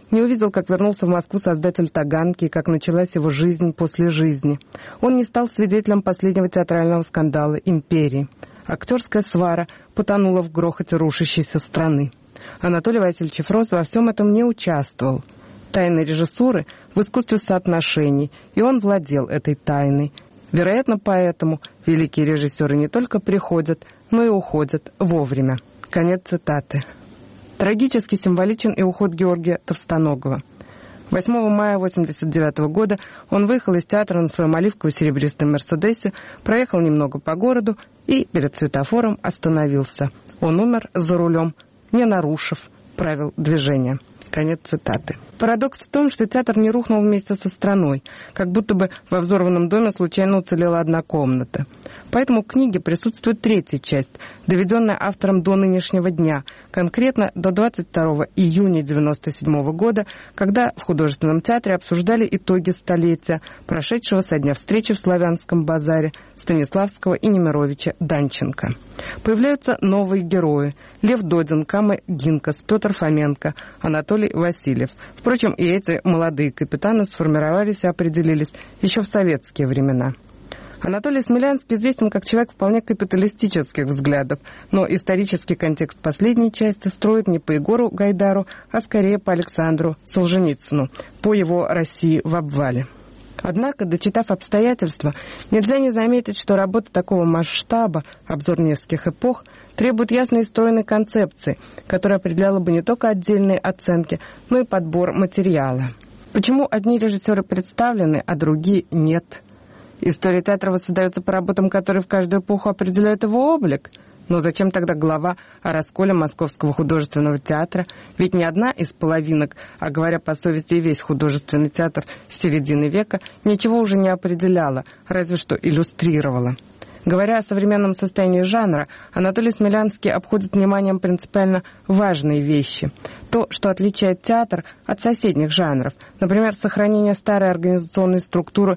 Не увидел, как вернулся в Москву создатель Таганки и как началась его жизнь после жизни. Он не стал свидетелем последнего театрального скандала «Империи». Актерская свара потонула в грохоте рушащейся страны. Анатолий Васильевич Фроз во всем этом не участвовал. Тайны режиссуры в искусстве соотношений, и он владел этой тайной. Вероятно, поэтому великие режиссеры не только приходят, но и уходят вовремя. Конец цитаты. Трагически символичен и уход Георгия Товстоногова. 8 мая 1989 года он выехал из театра на своем оливково-серебристом «Мерседесе», проехал немного по городу и перед светофором остановился. Он умер за рулем, не нарушив правил движения. Конец цитаты. Парадокс в том, что театр не рухнул вместе со страной, как будто бы во взорванном доме случайно уцелела одна комната. Поэтому в книге присутствует третья часть, доведенная автором до нынешнего дня, конкретно до 22 июня 1997 года, когда в художественном театре обсуждали итоги столетия, прошедшего со дня встречи в Славянском базаре Станиславского и Немировича Данченко. Появляются новые герои: Лев Додин, Кама Гинкас, Петр Фоменко, Анатолий Васильев. Впрочем, и эти молодые капитаны сформировались и определились еще в советские времена. Анатолий Смелянский известен как человек вполне капиталистических взглядов, но исторический контекст последней части строит не по Егору Гайдару, а скорее по Александру Солженицыну, по его «России в обвале». Однако, дочитав обстоятельства, нельзя не заметить, что работа такого масштаба, обзор нескольких эпох, требует ясной и стройной концепции, которая определяла бы не только отдельные оценки, но и подбор материала. Почему одни режиссеры представлены, а другие нет? История театра воссоздается по работам, которые в каждую эпоху определяют его облик. Но зачем тогда глава о расколе Московского художественного театра? Ведь ни одна из половинок, а говоря по совести и весь художественный театр с середины века, ничего уже не определяла, разве что иллюстрировала. Говоря о современном состоянии жанра, Анатолий Смелянский обходит вниманием принципиально важные вещи. То, что отличает театр от соседних жанров, например, сохранение старой организационной структуры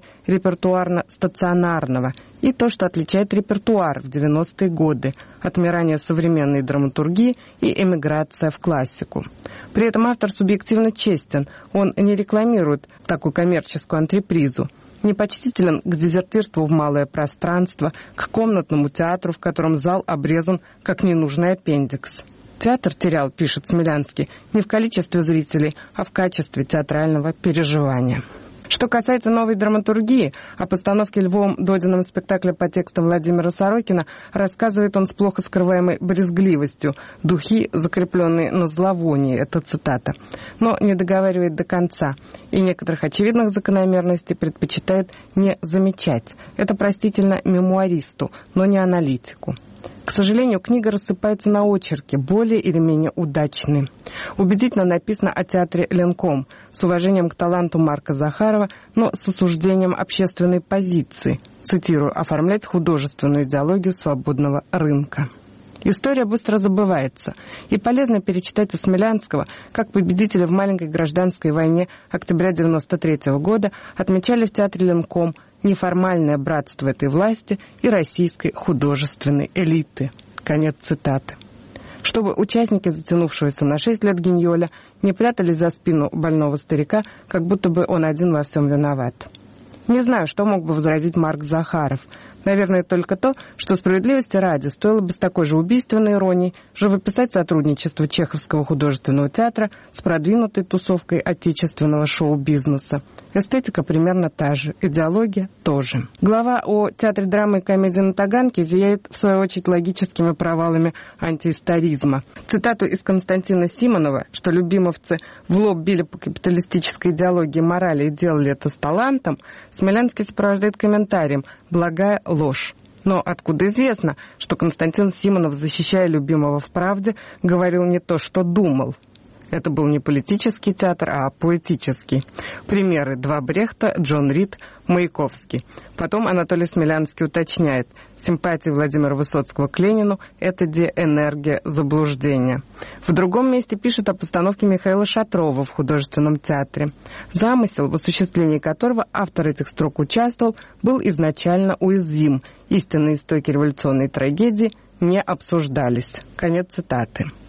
репертуарно-стационарного, и то, что отличает репертуар в 90-е годы, отмирание современной драматургии и эмиграция в классику. При этом автор субъективно честен, он не рекламирует такую коммерческую антрепризу. Непочтителен к дезертирству в малое пространство, к комнатному театру, в котором зал обрезан как ненужный аппендикс. Театр терял, пишет Смелянский, не в количестве зрителей, а в качестве театрального переживания. Что касается новой драматургии, о постановке Львом Додиным спектакля по текстам Владимира Сорокина рассказывает он с плохо скрываемой брезгливостью. «Духи, закрепленные на зловонии» — это цитата. Но не договаривает до конца, и некоторых очевидных закономерностей предпочитает не замечать. Это простительно мемуаристу, но не аналитику. К сожалению, книга рассыпается на очерки, более или менее удачные. Убедительно написано о театре Ленком, с уважением к таланту Марка Захарова, но с осуждением общественной позиции, цитирую, «оформлять художественную идеологию свободного рынка». История быстро забывается, и полезно перечитать у Смелянского, как победители в маленькой гражданской войне октября 1993 года отмечали в театре Ленком неформальное братство этой власти и российской художественной элиты. Конец цитаты. Чтобы участники затянувшегося на 6 лет гиньоля не прятались за спину больного старика, как будто бы он один во всем виноват. Не знаю, что мог бы возразить Марк Захаров. Наверное, только то, что справедливости ради стоило бы с такой же убийственной иронией живописать сотрудничество Чеховского художественного театра с продвинутой тусовкой отечественного шоу-бизнеса. Эстетика примерно та же, идеология тоже. Глава о театре драмы и комедии на Таганке зияет, в свою очередь, логическими провалами антиисторизма. Цитату из Константина Симонова, что любимовцы в лоб били по капиталистической идеологии морали и делали это с талантом, Смелянский сопровождает комментарием «благая ложь». Но откуда известно, что Константин Симонов, защищая любимого в «Правде», говорил не то, что думал? Это был не политический театр, а поэтический. Примеры: два Брехта, Джон Рид, Маяковский. Потом Анатолий Смелянский уточняет: симпатии Владимира Высоцкого к Ленину – это энергия заблуждения. В другом месте пишет о постановке Михаила Шатрова в художественном театре. Замысел, в осуществлении которого автор этих строк участвовал, был изначально уязвим. Истинные истоки революционной трагедии не обсуждались. Конец цитаты.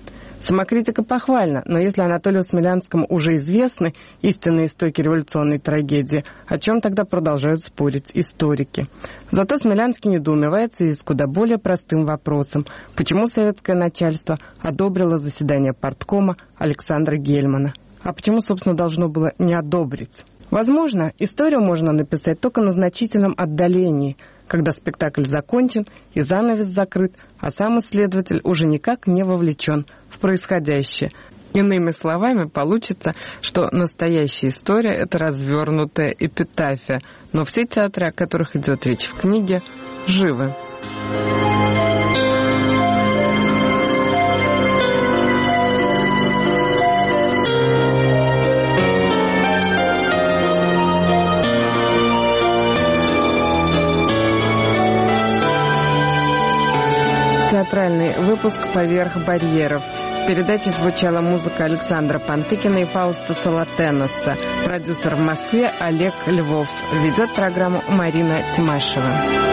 Самокритика похвальна, но если Анатолию Смелянскому уже известны истинные истоки революционной трагедии, о чем тогда продолжают спорить историки? Зато Смелянский недоумевает в связи с куда более простым вопросом, почему советское начальство одобрило заседание парткома Александра Гельмана. А почему, собственно, должно было не одобрить? Возможно, историю можно написать только на значительном отдалении, когда спектакль закончен и занавес закрыт, а сам исследователь уже никак не вовлечен в происходящее. Иными словами, получится, что настоящая история – это развернутая эпитафия, но все театры, о которых идет речь в книге, живы. Театральный выпуск «Поверх барьеров». В передаче звучала музыка Александра Пантыкина и Фауста Салатеноса. Продюсер в Москве Олег Львов. Ведет программу Марина Тимашева.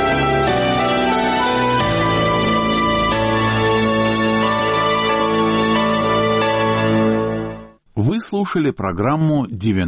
Вы слушали программу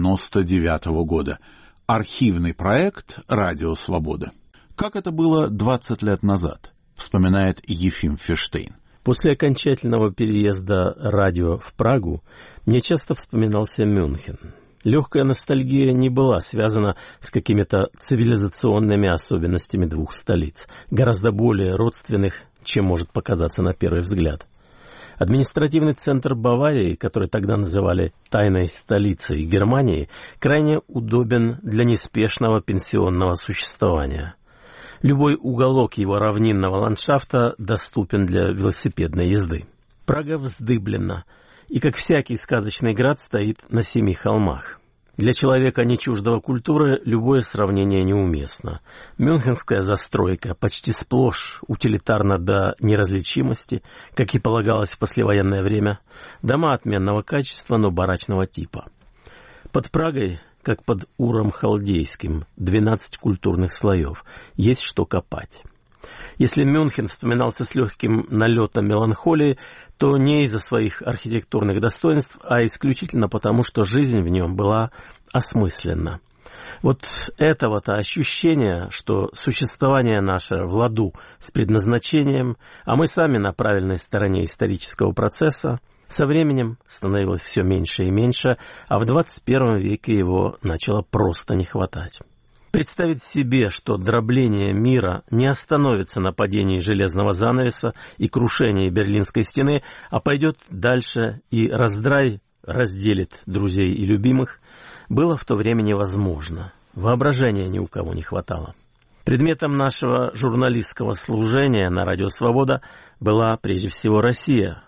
99-го года. Архивный проект «Радио Свобода». Как это было 20 лет назад, вспоминает Ефим Ферштейн. После окончательного переезда радио в Прагу мне часто вспоминался Мюнхен. Легкая ностальгия не была связана с какими-то цивилизационными особенностями двух столиц, гораздо более родственных, чем может показаться на первый взгляд. Административный центр Баварии, который тогда называли «тайной столицей Германии», крайне удобен для неспешного пенсионного существования. Любой уголок его равнинного ландшафта доступен для велосипедной езды. Прага вздыблена, и, как всякий сказочный град, стоит на 7 холмах. Для человека, не чуждого культуры, любое сравнение неуместно. Мюнхенская застройка почти сплошь утилитарна до неразличимости, как и полагалось в послевоенное время. Дома отменного качества, но барачного типа. Под Прагой, как под Уром Халдейским, 12 культурных слоев. Есть что копать. Если Мюнхен вспоминался с легким налетом меланхолии, то не из-за своих архитектурных достоинств, а исключительно потому, что жизнь в нем была осмысленна. Вот этого-то ощущения, что существование наше в ладу с предназначением, а мы сами на правильной стороне исторического процесса, со временем становилось все меньше и меньше, а в 21 веке его начало просто не хватать. Представить себе, что дробление мира не остановится на падении железного занавеса и крушении Берлинской стены, а пойдет дальше и раздрай разделит друзей и любимых, было в то время невозможно. Воображения ни у кого не хватало. Предметом нашего журналистского служения на Радио Свобода была прежде всего Россия.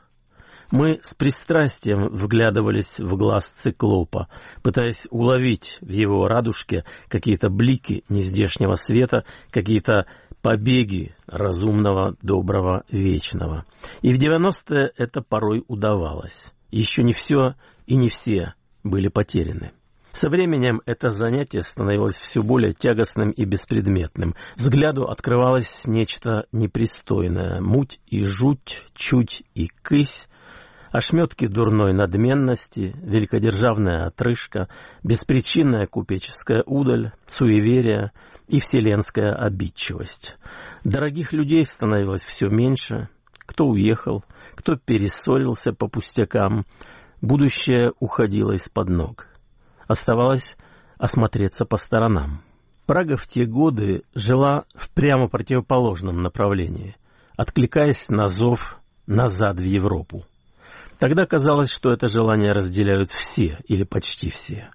Мы с пристрастием вглядывались в глаз циклопа, пытаясь уловить в его радужке какие-то блики нездешнего света, какие-то побеги разумного, доброго, вечного. И в 90-е это порой удавалось. Еще не все и не все были потеряны. Со временем это занятие становилось все более тягостным и беспредметным. Взгляду открывалось нечто непристойное, муть и жуть, чуть и кысь, ошметки дурной надменности, великодержавная отрыжка, беспричинная купеческая удаль, суеверие и вселенская обидчивость. Дорогих людей становилось все меньше, кто уехал, кто перессорился по пустякам, будущее уходило из-под ног. Оставалось осмотреться по сторонам. Прага в те годы жила в прямо противоположном направлении, откликаясь на зов назад в Европу. Тогда казалось, что это желание разделяют все или почти все.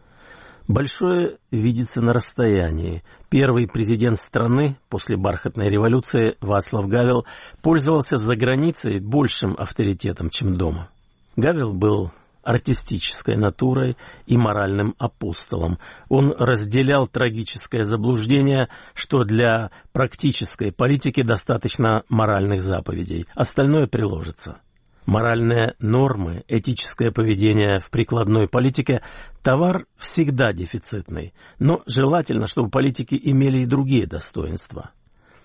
Большое видится на расстоянии. Первый президент страны после бархатной революции Вацлав Гавел пользовался за границей большим авторитетом, чем дома. Гавел был артистической натурой и моральным апостолом. Он разделял трагическое заблуждение, что для практической политики достаточно моральных заповедей, остальное приложится. Моральные нормы, этическое поведение в прикладной политике – товар всегда дефицитный, но желательно, чтобы политики имели и другие достоинства.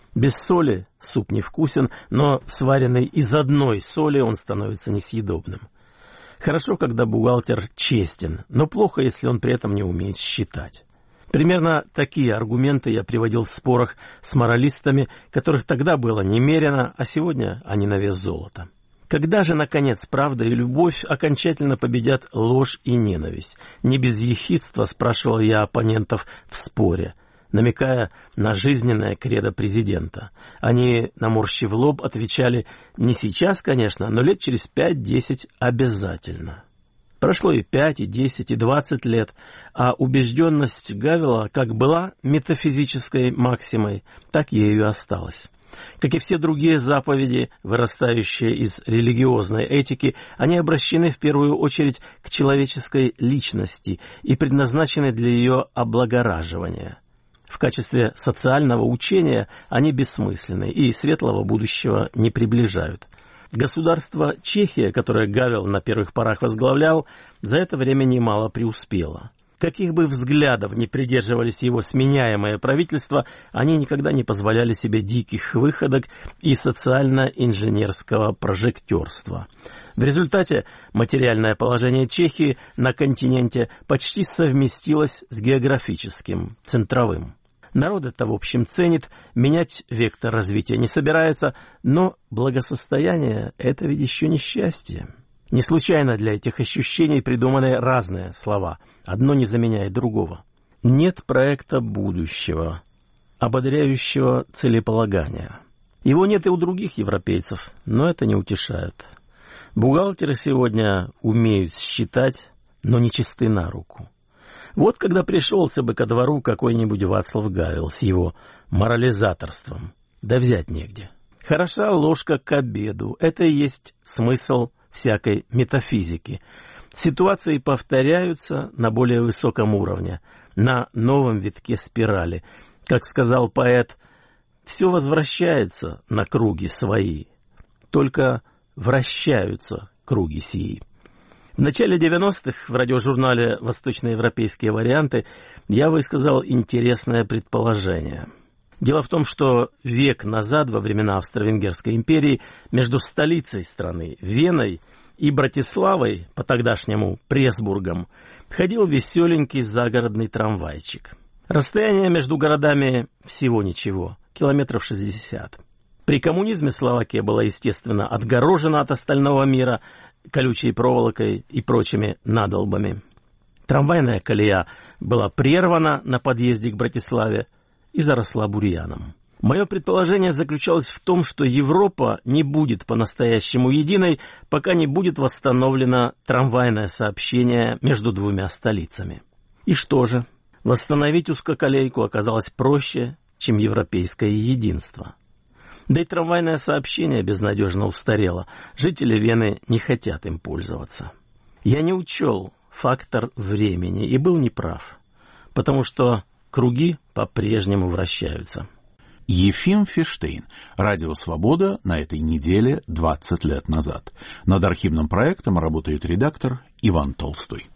Без соли суп невкусен, но сваренный из одной соли он становится несъедобным. Хорошо, когда бухгалтер честен, но плохо, если он при этом не умеет считать. Примерно такие аргументы я приводил в спорах с моралистами, которых тогда было немерено, а сегодня они на вес золота. Когда же, наконец, правда и любовь окончательно победят ложь и ненависть? Не без ехидства спрашивал я оппонентов в споре, намекая на жизненное кредо президента. Они, наморщив лоб, отвечали: не сейчас, конечно, но лет через 5-10 обязательно. Прошло и 5, и 10, и 20 лет, а убежденность Гавела как была метафизической максимой, так ею и осталась. Как и все другие заповеди, вырастающие из религиозной этики, они обращены в первую очередь к человеческой личности и предназначены для ее облагораживания. В качестве социального учения они бессмысленны и светлого будущего не приближают. Государство Чехия, которое Гавел на первых порах возглавлял, за это время немало преуспело. Каких бы взглядов ни придерживались его сменяемые правительства, они никогда не позволяли себе диких выходок и социально-инженерского прожектерства. В результате материальное положение Чехии на континенте почти совместилось с географическим, центровым. Народ это, в общем, ценит, менять вектор развития не собирается, но благосостояние – это ведь еще не счастье. Не случайно для этих ощущений придуманы разные слова, одно не заменяет другого. Нет проекта будущего, ободряющего целеполагания. Его нет и у других европейцев, но это не утешает. Бухгалтеры сегодня умеют считать, но не чисты на руку. Вот когда пришелся бы ко двору какой-нибудь Вацлав Гавел с его морализаторством, да взять негде. Хороша ложка к обеду, это и есть смысл всякой метафизики. Ситуации повторяются на более высоком уровне, на новом витке спирали. Как сказал поэт, все возвращается на круги свои, только вращаются круги сии. В начале 90-х в радиожурнале «Восточноевропейские варианты» я высказал интересное предположение. Дело в том, что век назад, во времена Австро-Венгерской империи, между столицей страны, Веной, и Братиславой, по-тогдашнему Пресбургом, ходил веселенький загородный трамвайчик. Расстояние между городами всего ничего, километров 60. При коммунизме Словакия была, естественно, отгорожена от остального мира колючей проволокой и прочими надолбами. Трамвайная колея была прервана на подъезде к Братиславе и заросла бурьяном. Мое предположение заключалось в том, что Европа не будет по-настоящему единой, пока не будет восстановлено трамвайное сообщение между двумя столицами. И что же? Восстановить узкоколейку оказалось проще, чем европейское единство. Да и трамвайное сообщение безнадежно устарело. Жители Вены не хотят им пользоваться. Я не учел фактор времени и был неправ, потому что круги по-прежнему вращаются. Ефим Фиштейн. Радио «Свобода» на этой неделе 20 лет назад. Над архивным проектом работает редактор Иван Толстой.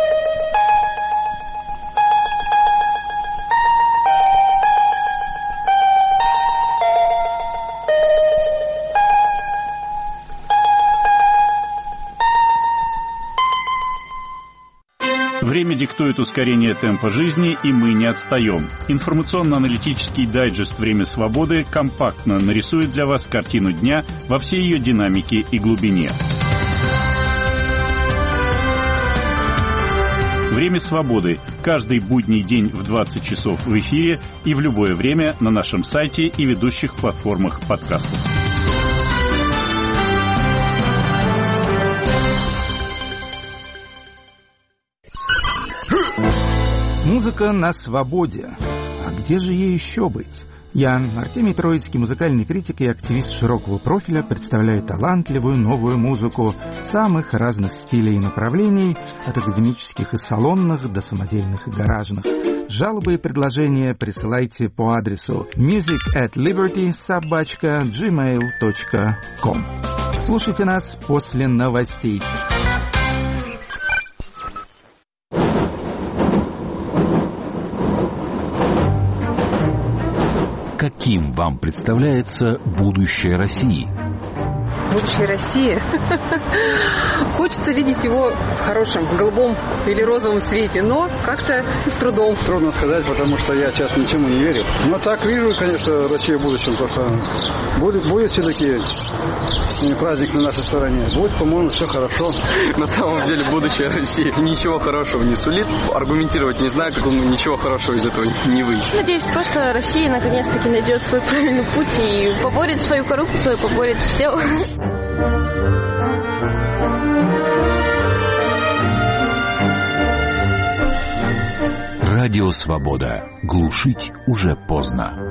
Время диктует ускорение темпа жизни, и мы не отстаем. Информационно-аналитический дайджест «Время свободы» компактно нарисует для вас картину дня во всей ее динамике и глубине. «Время свободы» каждый будний день в 20 часов в эфире и в любое время на нашем сайте и ведущих платформах подкастов. Музыка на свободе. А где же ей еще быть? Я, Артемий Троицкий, музыкальный критик и активист широкого профиля, представляю талантливую новую музыку самых разных стилей и направлений, от академических и салонных до самодельных и гаражных. Жалобы и предложения присылайте по адресу music@liberty@gmail.com. Слушайте нас после новостей. Каким вам представляется будущее России? Будущее России. Хочется видеть его в хорошем, голубом или розовом цвете, но как-то с трудом. Трудно сказать, потому что я сейчас ничему не верю. Но так вижу, конечно, Россию в будущем. Только будет все-таки праздник на нашей стороне. Будет, по-моему, все хорошо. На самом деле будущее России ничего хорошего не сулит. Аргументировать не знаю, как ничего хорошего из этого не выйдет. Надеюсь, просто Россия наконец-таки найдет свой правильный путь и поборет свою коррупцию, поборет все. Радио «Свобода». Глушить уже поздно.